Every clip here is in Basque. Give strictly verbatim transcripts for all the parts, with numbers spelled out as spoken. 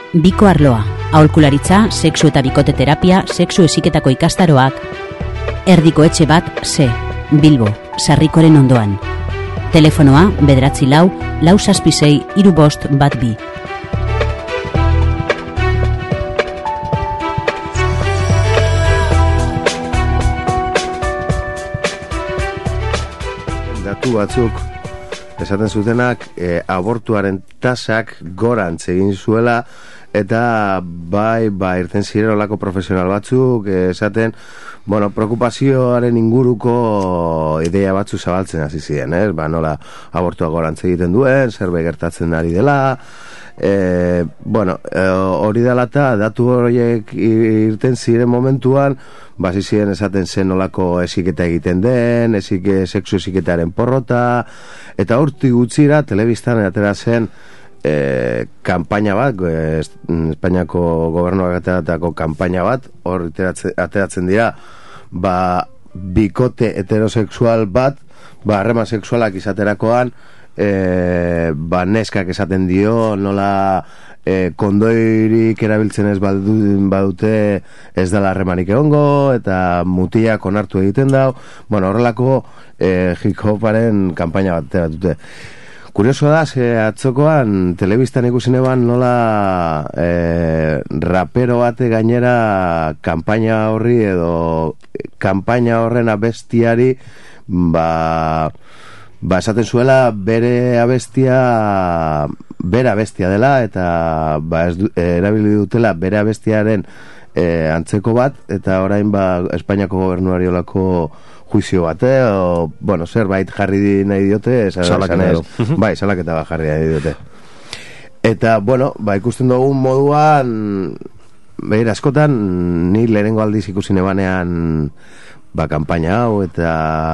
Biko arloa, aholkularitza, sexu eta bikote terapia, sexu heziketako ikastaroak, erdiko etxe bat, C, Bilbo, Sarrikoren ondoan. Telefonoa, bederatzi lau, lau zazpisei, hiru bost bat bi. Datu batzuk esaten zutenak e, abortuaren tasak gorantz egin zuela, eta bai, ba, irten ziren olako profesional batzuk esaten, bueno, preokupazioaren inguruko idea batzu zabaltzen hasi ziren, eh? Ba, nola abortua gorantz egiten duen, zerbait gertatzen ari dela, e, bueno, e, hori dela eta datu horiek irten ziren momentuan, basi ziren esaten zen nolako heziketa egiten den, esike, sexu heziketaren porrota, eta hortik gutxira telebistan atera zen E, kanpaina bat, e, Espainiako gobernuak ateratako kanpaina bat, hor ateratzen dira, ba, bikote heterosexual bat, ba, harreman sexualak izaterakoan, e, ba, neskak esaten dio, nola e, kondoirik erabiltzen ez badute ez dela harremanik egongo, eta mutilak onartu egiten dau, bueno, horrelako e, hip hoparen kanpaina bat ateratute. Kurioso da, ze atzokoan telebistan ikusi neban nola e, rapero bate gainera kanpaina horri edo kanpaina horren abestiari ba, ba esaten zuela bere abestia bere abestia dela, eta ba, ez du, erabili dutela bere abestiaren e, antzeko bat, eta orain ba, Espainiako gobernuari olako juizio bate, o, bueno, zerbait jarri nahi diote, salaketa bai, salaketa bat jarri nahi diote. Eta, bueno, ba, ikusten dugun moduan, behir, askotan, ni lehenengo aldiz ikusi nebanean, ba, kanpaina hau, eta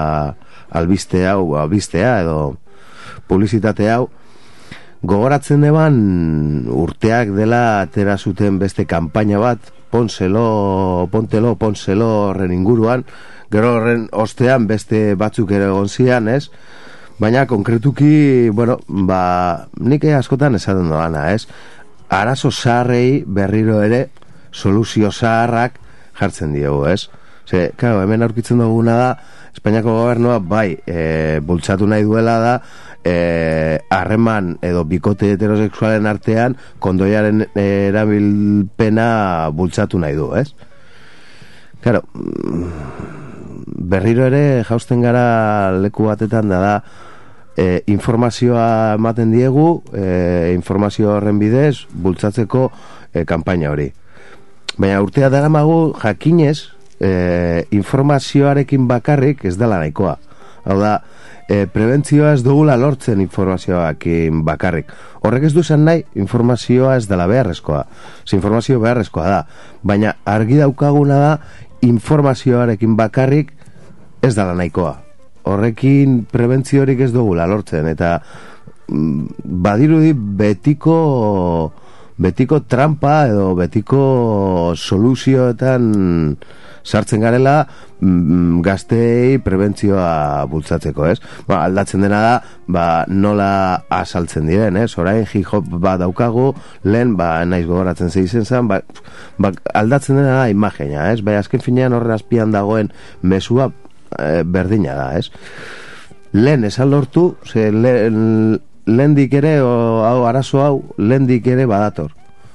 albiste hau, albistea, edo publizitate hau, gogoratzen neban, urteak dela atera zuten beste kanpaina bat, ponselo, pontelo, ponselo horren inguruan, gero horren ostean beste batzuk ere egon zian, ez? Baina konkretuki, bueno, ba, nik askotan esaten doana, ez? Arazo zaharrei berriro ere soluzio zaharrak jartzen diogu, ez? Ze, claro, hemen aurkitzen duguna da, Espainiako gobernua bai, e, bultzatu nahi duela da, harreman e, edo bikote heterosexualen artean kondoiaren erabilpena bultzatu nahi du, ez? Claro, berriro ere jausten gara leku batetan da da e, informazioa ematen diegu, e, informazio horren bidez bultzatzeko e, kanpaina hori. Baina urtea daramagu jakinez e, informazioarekin bakarrik ez dela nahikoa. Hau da, e, prebentzioa ez dugula lortzen informazioarekin bakarrik. Horrek ez du zen nahi, informazioa ez dela beharrezkoa. Ze informazio beharrezkoa da. Baina argi daukaguna da, informazioarekin bakarrik ez dela nahikoa. Horrekin prebentziorik ez dugula lortzen, eta badirudi betiko betiko trampa edo betiko soluzioetan sartzen garela gazteei prebentzioa bultzatzeko, ez? Ba, aldatzen dena da, ba, nola asaltzen diren, ez? Orain hip hop bat daukagu, lehen, ba, naiz gogoratzen zeizen zen, ba, ba, aldatzen dena da imagina, ez? Bai, azken finean horren azpian dagoen mesua e, berdina da, ez? Lehen esan lortu, ze lehen lehendik ere, o, hau, arazo hau, lehendik ere badator.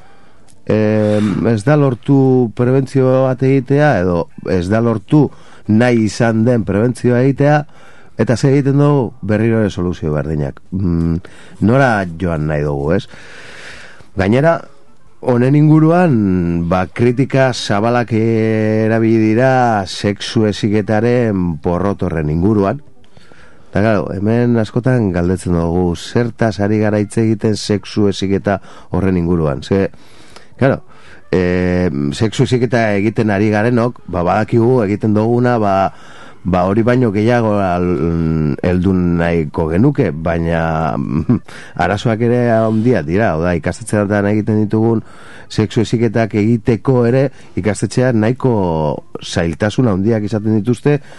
E, ez da lortu prebentzio bat egitea, edo ez da lortu nahi izan den prebentzioa egitea, eta ze egiten dugu berriro ere soluzio berdinak. Mm, nora joan nahi dugu, ez? Gainera, honen inguruan, ba, kritika zabalak erabili dira sexu heziketaren porrotorren inguruan. Eta, claro, hemen askotan galdetzen dugu, zertaz ari gara hitz egiten sexu heziketa horren inguruan. Ze, claro, e, sexu heziketa egiten ari garenok, ba, badakigu egiten duguna, ba, ba hori baino gehiago heldu nahiko genuke, baina arazoak ere handia dira, oda, ikastetxean egiten ditugun sexu heziketak egiteko ere ikastetxean nahiko zailtasun handiak izaten dituzte,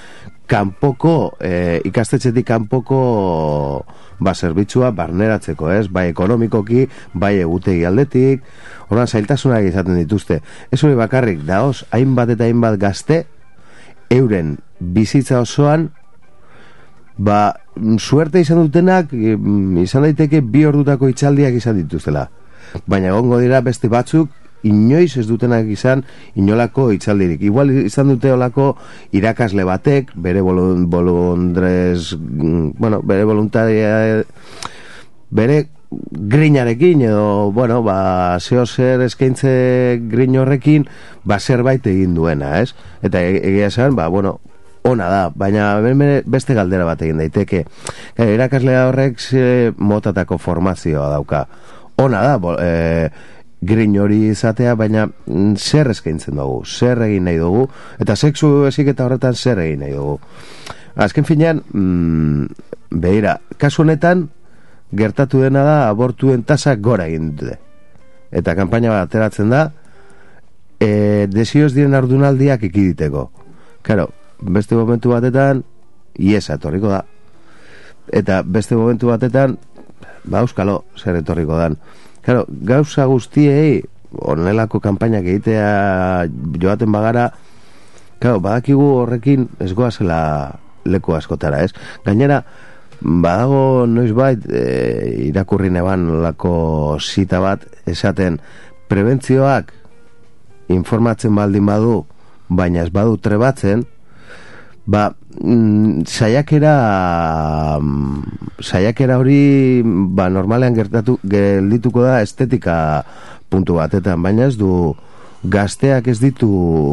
kanpoko, e, ikastetxetik kanpoko ba, zerbitzua barneratzeko, ez? Bai ekonomikoki, bai egutegi aldetik, horan zailtasunak izaten dituzte. Ez hori bakarrik, daoz, hainbat eta hainbat gazte, euren bizitza osoan, ba, suerte izan dutenak, izan daiteke bi ordutako itxaldiak izan dituztela. Baina egongo dira beste batzuk, inoiz ez dutenak izan inolako itxaldirik. Igual izan dute olako irakasle batek, bere bolondrez, bueno, bere voluntaria, bere grinarekin, edo, bueno, ba, zeo zer eskaintze grin horrekin, ba, zerbait egin duena, ez? Eta egia esan, ba, bueno, ona da, baina beste galdera bat egin daiteke. Irakaslea horrek ze motatako formazioa dauka. Ona da, bo, e, grin hori izatea, baina mm, zer eskaintzen dugu, zer egin nahi dugu, eta sexu heziketa horretan zer egin nahi dugu. Azken finean, mm, behira, kasu honetan, gertatu dena da, abortuen tasak gora egin dute. Eta kanpaina bat ateratzen da, e, desioz diren ardunaldiak ekiditeko. Claro, beste momentu batetan, iesa etorriko da. Eta beste momentu batetan, ba, euskalo, zer etorriko dan. Claro, gauza guztiei, onelako kanpainak egitea joaten bagara, claro, badakigu horrekin ez goazela leku askotara, ez? Gainera, badago noizbait e, irakurri neban lako zita bat, esaten, prebentzioak informatzen baldin badu, baina ez badu trebatzen, ba, mm, saiakera saiakera hori ba, normalean gertatu geldituko da estetika puntu batetan, baina ez du gazteak ez ditu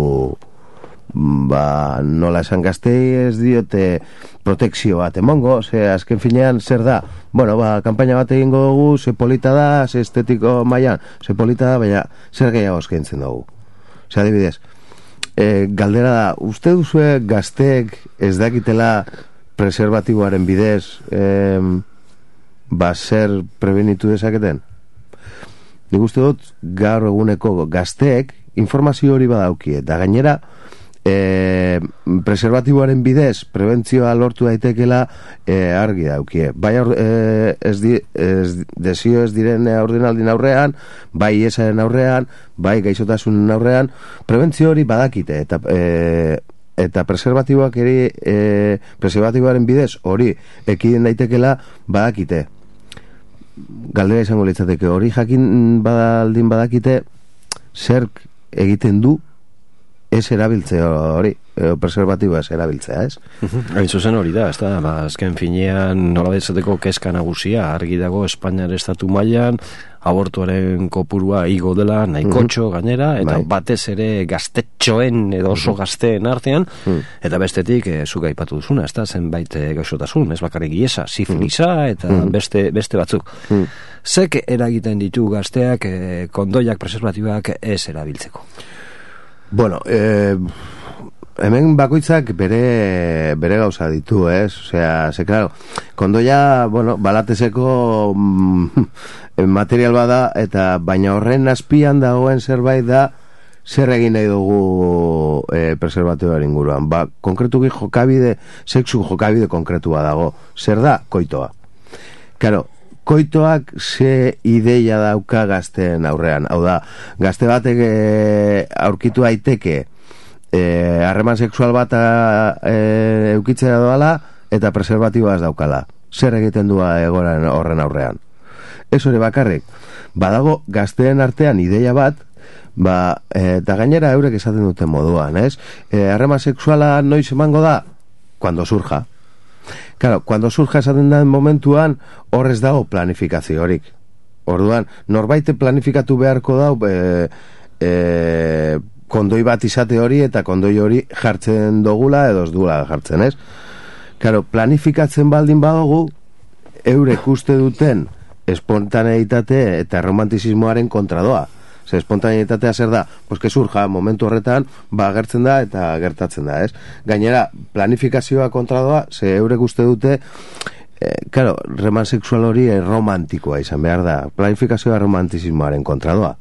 ba, nola esan gaztei ez diote protekzio bat emongo, ze azken finean zer da, bueno, ba, kanpaina bat egingo dugu, ze polita da, ze estetiko mailan, ze polita da, baina zer gehiago eskaintzen dugu. Ze adibidez, E, galdera da, uste duzue gazteek ez dakitela preservatiboaren bidez e, ba zer prebenitu dezaketen? Nik uste dut gaur eguneko gazteek informazio hori badauki, eta gainera e, preservatiboaren bidez prebentzioa lortu daitekela e, argi daukie. Bai e, ez, di, ez desio ez diren ordenaldin aurrean, bai iesaren aurrean, bai gaixotasunen aurrean, prebentzio hori badakite, eta e, eta preservatiboak eri e, preservatiboaren bidez hori ekiden daitekela badakite. Galdera izango litzateke, hori jakin badaldin badakite zer egiten du ez erabiltzea hori, preservatiboa ez erabiltzea, ez? Hain zuzen hori da, ez da, ba, azken finean nola bezateko kezka nagusia, argi dago Espainiar estatu mailan abortuaren kopurua igo dela nahikotxo gainera, eta bai, batez ere gaztetxoen edo oso gazteen artean, eta bestetik e, zuk aipatu duzuna, ez da, zenbait e, gaixotasun, ez bakarrik iesa, sifilisa eta beste, beste batzuk. Zek eragiten ditu gazteak e, kondoiak preservatiboak ez erabiltzeko? Bueno, eh, hemen bakoitzak bere bere gauza ditu, ez? Osea, ze claro, kondoia, bueno, balateseko mm, material bada, eta baina horren azpian dagoen zerbait da zer egin nahi dugu eh, preservatiboaren inguruan. Ba, konkretuki jokabide, sexu jokabide konkretua dago. Zer da? Koitoa. Claro, koitoak ze ideia dauka gazteen aurrean. Hau da, gazte batek e, aurkitu daiteke harreman e, sexual bat e, eukitzea doala eta preservatiboa ez daukala. Zer egiten du egoran horren aurrean? Ez hori bakarrik. Badago gazteen artean ideia bat, ba, e, eta gainera eurek esaten duten moduan, ez? Harreman e, sexuala noiz emango da? Cuando surja. Claro, cuando surja esaten da momentuan, horrez dago planifikazio horik. Orduan, norbait planifikatu beharko da e, e, kondoi bat izate hori, eta kondoi hori jartzen dogula edo ez dugula jartzen, ez? Claro, planifikatzen baldin badugu, eurek uste duten espontaneitate eta romantizismoaren kontradoa. Ze espontaneitatea zer da? Pues que surja momentu horretan, ba gertzen da eta gertatzen da, ez? Gainera, planifikazioa kontradoa, ze eurek uste dute, eh, claro, reman sexual hori romantikoa izan behar da. Planifikazioa romantizismoaren kontradoa.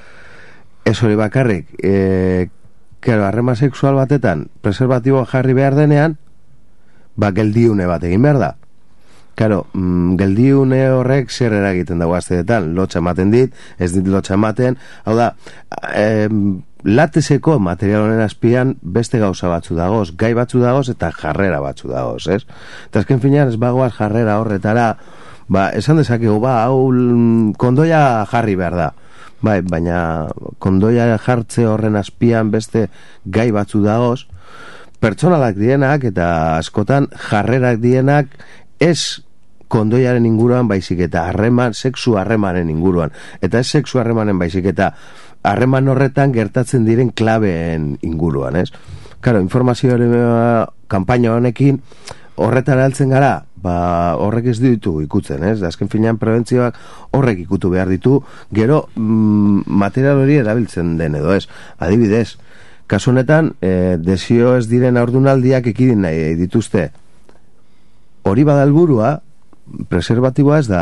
Ez hori bakarrik, eh, claro, harreman sexual batetan preservatiboa jarri behar denean, ba, geldiune bat egin behar da. Claro, mm, geldiune horrek zer eragiten dago gazteetan, lotxa ematen dit, ez dit lotxa ematen, hau da, eh, latexeko material honen azpian beste gauza batzu dagoz, gai batzu dagoz eta jarrera batzu dagoz, ez? Eta azken finean ez bagoaz jarrera horretara, ba, esan dezakegu, ba, hau kondoia jarri behar da. Bai, baina kondoia jartze horren azpian beste gai batzu dagoz, pertsonalak dienak eta askotan jarrerak dienak ez kondoiaren inguruan baizik eta harreman, sexu harremanen inguruan. Eta ez sexu harremanen baizik eta harreman horretan gertatzen diren klabeen inguruan, ez? Claro, informazio kanpaina honekin horretara heltzen gara, ba, horrek ez ditu ikutzen, ez? Azken finean prebentzioak horrek ikutu behar ditu, gero mm, material hori erabiltzen den edo ez. Adibidez, kasu honetan, e, desio ez diren haurdunaldiak ekidin nahi dituzte. Hori bada helburua, preservatiboa ez da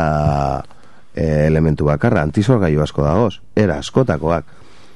e, elementu bakarra, antizorgailu asko dagoz, era askotakoak.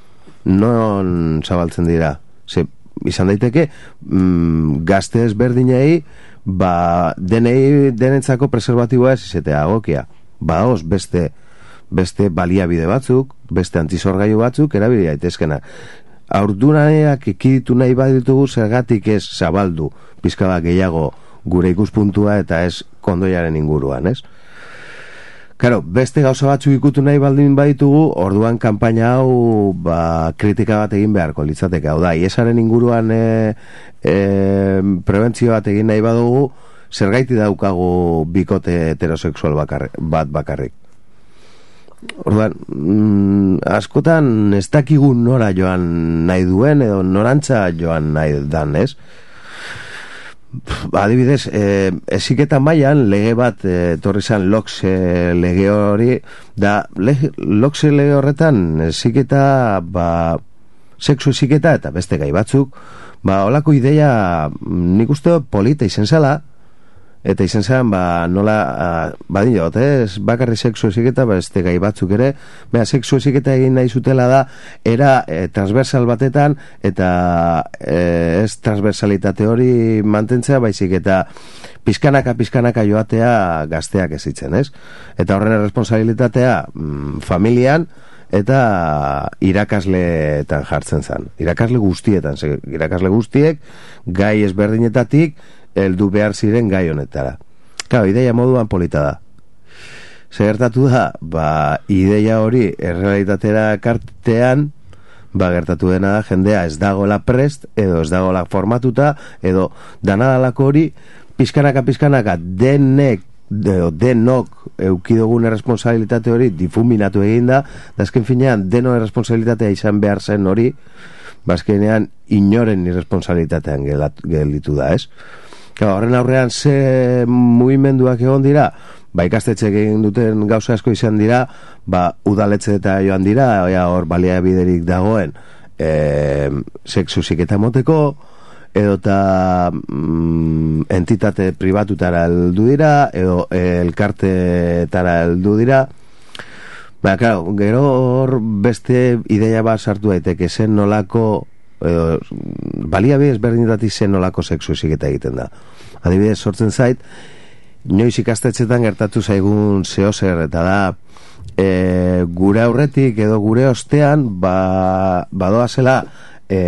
Non zabaltzen dira? Ze, izan daiteke, mm, gazte ezberdinei, ba, denei denentzako preservatiboa ez izatea agokia. Baoz, beste, beste baliabide batzuk, beste antizorgailu batzuk, erabili daitezkena. Haurdunaneak ekiditu nahi baditugu, zergatik ez zabaldu pizka bat gehiago gure ikuspuntua eta ez kondoiaren inguruan, ez? Claro, beste gauza batzuk ikutu nahi baldin baditugu, orduan kanpaina hau ba, kritika bat egin beharko litzateke. Hau da, iesaren inguruan e, e, prebentzio bat egin nahi badugu, zergaiti daukagu bikote heterosexual bakarri, bat bakarrik. Orduan, mm, askotan ez dakigu nora joan nahi duen edo norantza joan nahi dan, ez? Adibidez, eh, eziketa mailan lege bat eh, torri zan Lokse lege hori, da lege, Lokse lege horretan eziketa, ba, sexu eziketa eta beste gai batzuk, ba, olako ideia nik uste polita izen zela, eta izen zen, ba, nola, badin jot, eh? Bakarri sexu eziketa, ba, beste gai batzuk ere, bera, sexu eziketa egin nahi zutela da, era eh, transversal batetan, eta eh, ez transversalitate hori mantentzea, baizik eta pizkanaka, pizkanaka joatea gazteak ezitzen, ez? Eta horren responsabilitatea mm, familian, eta irakasleetan jartzen zen. Irakasle guztietan, ze, irakasle guztiek, gai ezberdinetatik, heldu behar ziren gai honetara. Claro, ideia moduan polita da. Gertatu da, ba, ideia hori errealitatera kartean, ba, gertatu dena da, jendea ez dagoela prest, edo ez dagoela formatuta, edo danadalako hori, pizkanaka, pizkanaka, denek, edo denok eukidogun erresponsabilitate hori difuminatu eginda, da azken finean, deno erresponsabilitatea izan behar zen hori, bazkenean inoren irresponsabilitatean gelditu da, ez? Claro, horren aurrean ze mugimenduak egon dira, ba, ikastetxeek egin duten gauza asko izan dira, ba, udaletxe eta joan dira, oia, hor baliabiderik dagoen e, sexu ziketa moteko, edota mm, entitate pribatutara heldu dira, edo elkartetara heldu dira. Ba, claro, gero hor beste ideia bat sartu daiteke zen nolako edo, baliabidez berdinetatik zen nolako sexu eziketa egiten da. Adibidez, sortzen zait, inoiz ikastetxetan gertatu zaigun zehozer, eta da e, gure aurretik edo gure ostean ba, badoa zela e,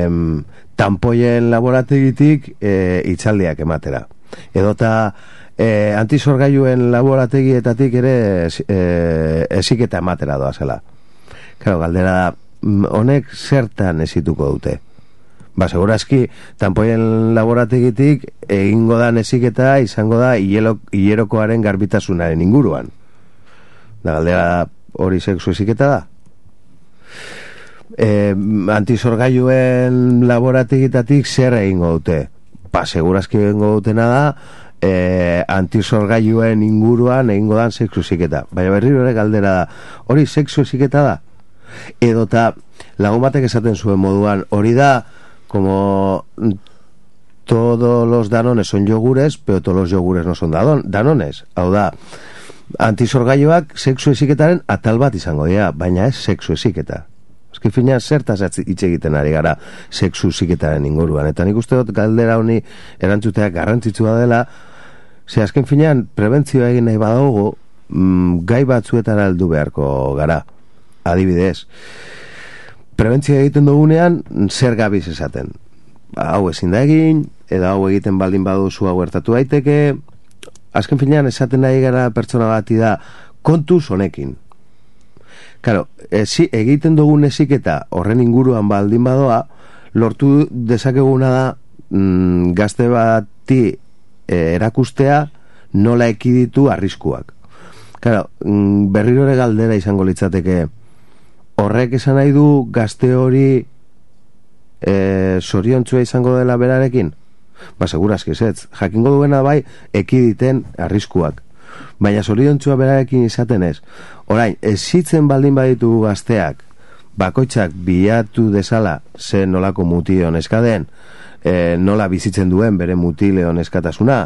tanpoien laborategitik e, itzaldiak ematera. Edota e, antizorgailuen laborategietatik ere e, eziketa ematera doa zela. Claro, galdera da, honek zertan ezituko dute? Ba, segurazki, tanpoien laborategitik egingo da eziketa izango da hilerokoaren garbitasunaren inguruan. Da, galdera hori sexu eziketa da? E, antizorgailuen laborategitatik zer egingo dute? Ba, segurazki egingo dutena da e, antizorgailuen inguruan egingo dan sexu eziketa. Baina berriro ere galdera da, hori sexu eziketa da? Edota lagun batek esaten zuen moduan, hori da como todos los danones son yogures, pero todos los yogures no son danones. Hau da, antizorgailuak sexu eziketaren atal bat izango dira, baina ez sexu eziketa. Azken finean zertaz hitz egiten ari gara sexu ziketaren inguruan. Eta nik uste dut galdera honi erantzutea garrantzitsua dela, ze azken finean prebentzioa egin nahi badago, mm, gai batzuetara heldu beharko gara. Adibidez, prebentzioa egiten dugunean zer gabiz esaten. Hau ezin da egin, edo hau egiten baldin baduzu hau gertatu daiteke. Azken finean esaten nahi gara pertsona bati da kontuz honekin. Claro, ezi, egiten dugun eziketa horren inguruan baldin badoa, lortu dezakeguna da mm, gazte bati e, erakustea nola ekiditu arriskuak. Claro, mm, berriro ere galdera izango litzateke, horrek esan nahi du gazte hori e, zoriontzua izango dela berarekin? Ba, segurazki ez, jakingo duena bai ekiditen arriskuak. Baina zoriontzua berarekin izaten ez. Orain, ezitzen baldin baditugu gazteak, bakoitzak bilatu dezala ze nolako mutile honeska den, e, nola bizitzen duen bere mutile honeskatasunea,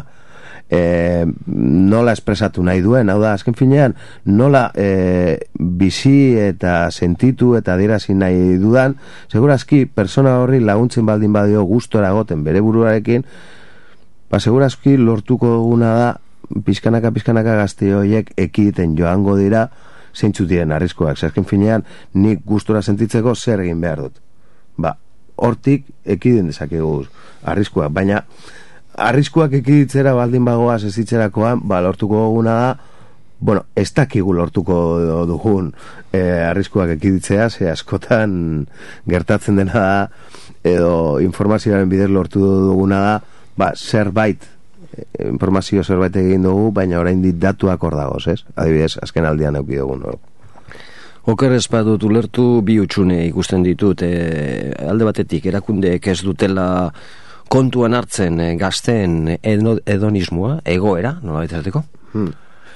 e, nola espresatu nahi duen, hau da, azken finean, nola e, bizi eta sentitu eta adierazi nahi dudan, segurazki, persona horri laguntzen baldin badio gustora goten bere buruarekin, ba, segurazki lortuko duguna da, pizkanaka, pizkanaka gazte horiek ekiditen joango dira, zeintzu diren arriskuak. Azken finean, nik gustora sentitzeko zer egin behar dut. Ba, hortik ekiden dezakegu arriskuak, baina arriskuak ekiditzera baldin bagoaz ez ditzerakoan, ba, lortuko duguna da, bueno, ez dakigu lortuko dugun e, arriskuak ekiditzea, ze askotan gertatzen dena da, edo informazioaren bidez lortu duguna da, ba, zerbait, informazio zerbait egin dugu, baina oraindik datuak hor dagoz, ez? Adibidez, azken aldian eduki dugu, no? Oker ez badut ulertu bi utxune ikusten ditut, e, alde batetik erakundeek ez dutela kontuan hartzen e, gazteen hedonismoa, egoera, nola baitzateko? Hmm.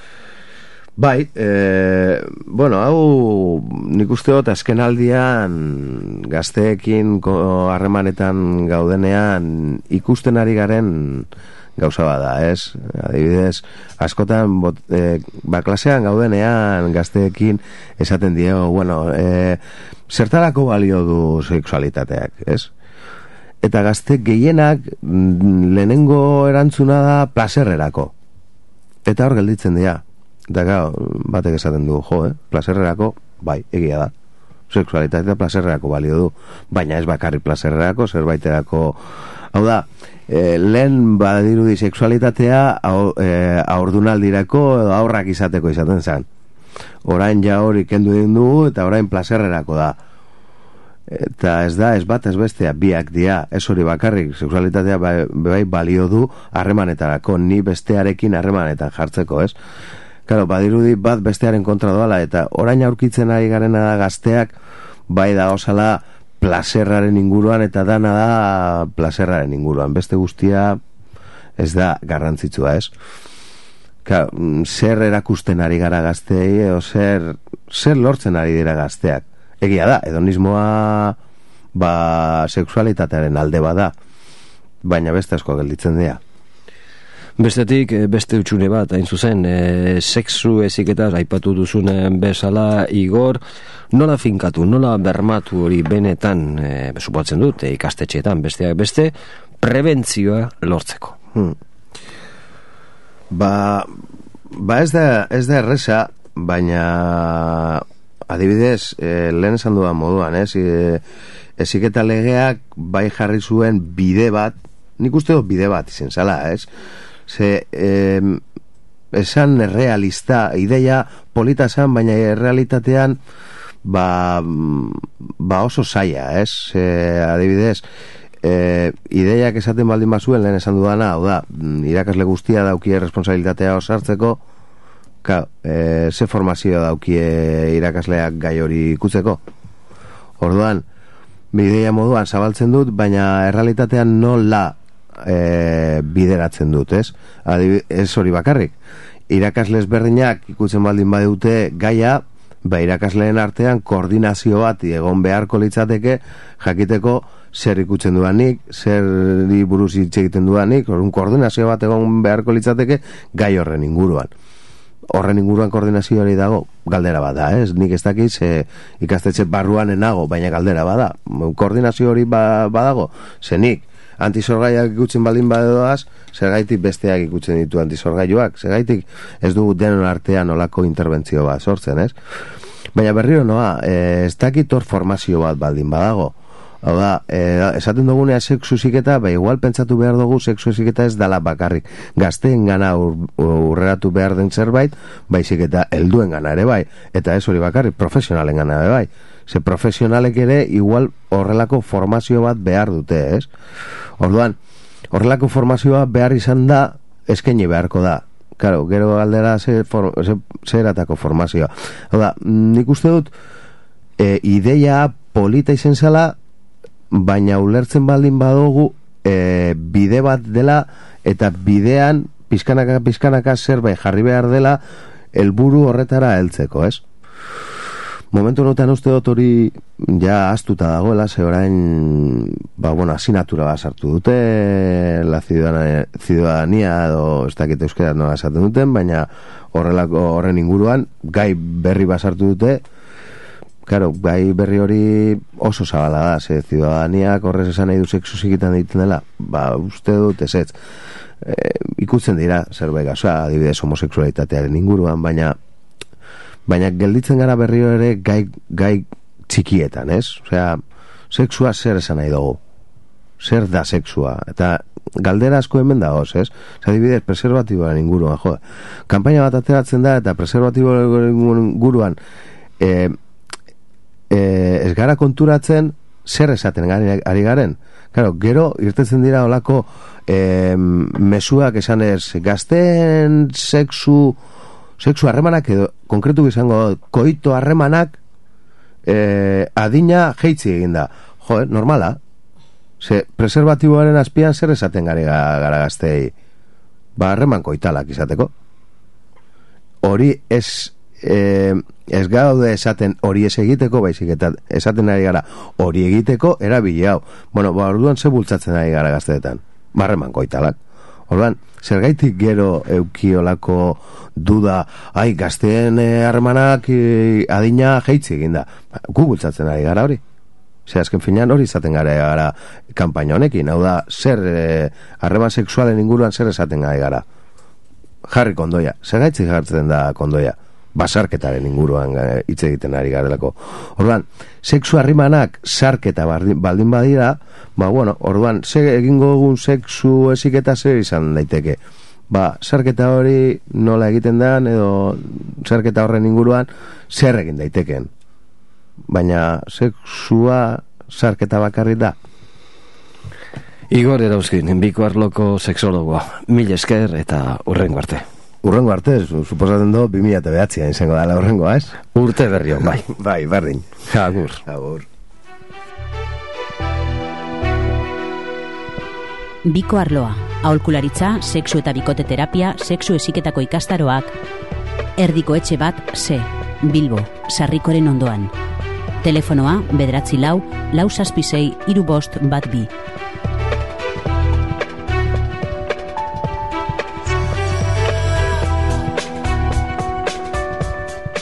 Bai, e, bueno, hau nik uste dut azken aldian gazteekin harremanetan gaudenean ikusten ari garen gauza bada, ez? Adibidez, askotan bot, e, ba, klasean gaudenean gazteekin esaten dio, bueno, e, zertarako balio du sexualitateak, ez? Eta gazte gehienak lehenengo erantzuna da placerrerako. Eta hor gelditzen dira. Eta gau, batek esaten du, jo, eh? Placerrerako, bai, egia da. Sexualitatea placerrerako balio du. Baina ez bakarrik placerrerako, zerbaiterako. Hau da, E, lehen badirudi sexualitatea au, e, aurdunaldirako edo aurrak izateko izaten zen. Orain ja hori kendu egin dugu eta orain plazerrerako da. Eta ez da, ez bat ez bestea, biak dia, ez hori bakarrik, sexualitatea bai, bai balio du harremanetarako, ni bestearekin harremanetan jartzeko, ez? Claro, badirudi bat bestearen kontra doala, eta orain aurkitzen ari garena da gazteak, bai da osala plazerraren inguruan, eta dana da plazerraren inguruan. Beste guztia ez da garrantzitsua, ez? Ka, zer erakusten ari gara gazteei, edo zer, zer lortzen ari dira gazteak. Egia da, hedonismoa ba, sexualitatearen alde bada, baina beste asko gelditzen dira. Bestetik, beste utxune bat, hain zuzen, e, sexu eziketaz aipatu duzunen bezala, Igor, nola finkatu, nola bermatu hori benetan, e, supoatzen dut, e, ikastetxeetan, besteak beste, prebentzioa lortzeko. Hmm. Ba, ba ez da, ez da erresa, baina adibidez, e, lehen esan dudan moduan, ez, e, eziketa legeak bai jarri zuen bide bat, nik uste dut bide bat izen zala, ez? Ze, eh, esan errealista, ideia polita esan, baina errealitatean ba, ba oso zaila, ez? E, adibidez, e, ideiak esaten baldin bazuen, lehen esan dudana, hau da, irakasle guztia daukie responsabilitatea osartzeko, ka, e, ze formazio daukie irakasleak gai hori ikutzeko. Orduan, bideia moduan zabaltzen dut, baina errealitatean nola E, bideratzen dut, ez? Adib, ez hori bakarrik. Irakasle ezberdinak ikutzen baldin badute gaia, ba irakasleen artean koordinazio bat egon beharko litzateke jakiteko zer ikutzen duanik, zer buruz hitz egiten duanik, orduan koordinazio bat egon beharko litzateke gai horren inguruan. Horren inguruan koordinazio hori dago, galdera bada, ez? Nik ez dakit ze ikastetxe barruan enago, baina galdera bada. Koordinazio hori ba, badago, ze nik antizorgaiak ikutzen baldin badoaz, zergaitik besteak ikutzen ditu antizorgailuak, zergaitik ez dugu denon artean olako interbentzio bat sortzen, ez? Baina berriro noa, e, ez dakit hor formazio bat baldin badago. Hau da, e, esaten dugunea sexu ziketa, ba igual pentsatu behar dugu sexu ziketa ez dala bakarrik gazteen gana ur, urreratu behar den zerbait, baizik eta helduen gana ere bai, eta ez hori bakarrik, profesionalen gana ere bai. Ze profesionalek ere igual horrelako formazio bat behar dute, ez? Orduan, horrelako formazioa behar izan da, eskaini beharko da. Claro, gero galdera ze, for, ze, ze eratako formazioa. Hau da, nik uste dut, e, ideia polita izen zela, baina ulertzen baldin badugu e, bide bat dela, eta bidean pizkanaka pizkanaka zerbait jarri behar dela helburu horretara heltzeko, ez? Momentu honetan uste dut hori ja astuta dagoela, ze orain ba, bueno, asinatura bat sartu dute la ciudadania, ciudadania edo ez dakit euskera nola esaten duten, baina horrelako horren inguruan gai berri bat sartu dute. Claro, gai berri hori oso zabala da, ze ciudadaniak horrez esan nahi du sexu zikitan egiten dela, ba, uste dut ez ez. E, ikutzen dira, zerbait gazoa, adibidez homoseksualitatearen inguruan, baina baina gelditzen gara berriro ere gai, gai txikietan, ez? Osea, sexua zer esan nahi dugu? Zer da sexua? Eta galdera asko hemen da hoz, ez? Adibidez, preservatiboaren inguruan, jo. Kampaina bat ateratzen da, eta preservatiboaren inguruan e, e, ez gara konturatzen zer esaten ari garen. Claro, gero irtetzen dira olako e, mezuak esan ez gazten sexu sexu harremanak edo konkretu izango koito harremanak e, adina jeitzi eginda. Jo, normala. Ze preservatiboaren azpian zer esaten gari gara gaztei? Ba, harreman koitalak izateko. Hori ez e, ez gaude esaten hori ez egiteko, baizik eta esaten ari gara hori egiteko erabili hau. Bueno, ba, orduan ze bultzatzen ari gara gazteetan? Ba, harreman koitalak. Orduan, zergaitik gero eukiolako duda, ai, gazteen harremanak e, adina jeitzi eginda. Gu bultzatzen ari gara hori. Zer, azken finean hori izaten gara gara kanpaina honekin. Hau da, zer harreman e, sexualen inguruan zer esaten gara gara. Jarri kondoia. Zergaitzik jartzen da kondoia. Basarketaren inguruan hitz egiten ari garelako. Orduan, sexu harremanak sarketa baldin badira, ba, bueno, orduan, ze egingo dugun sexu eziketa zer izan daiteke. Ba, sarketa hori nola egiten den, edo sarketa horren inguruan zer egin daiteken. Baina, sexua sarketa bakarri da. Igor Erauzkin, biko arloko sexologoa. Mil esker eta urrengo arte. Urrengo arte, suposatzen do, bi mila bederatzian izango dala urrengoa, ez? Urte berrio, bai. Bai, berdin. Agur. Agur. Biko arloa, aholkularitza, sexu eta bikote terapia, sexu eziketako ikastaroak, erdiko etxe bat, C, Bilbo, Sarrikoren ondoan. Telefonoa, bederatzi lau, lau zazpisei, hiru bost, bat bi.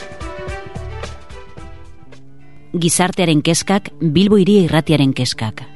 Gizartearen kezkak, Bilbo Hiria Irratiaren kezkak.